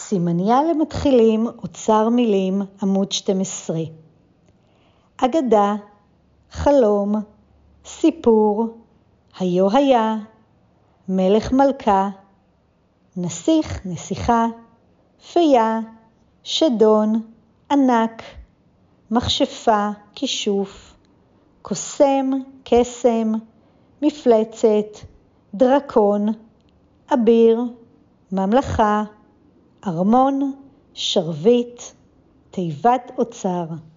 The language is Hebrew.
סימניה למתחילים, אוצר מילים, עמוד 12. אגדה, חלום, סיפור, היו היה, מלך מלכה, נסיך, נסיכה, פיה, שדון, ענק, מכשפה, כישוף, קוסם, קסם, מפלצת, דרקון, אביר, ממלכה, ארמון, שרביט, תיבת אוצר.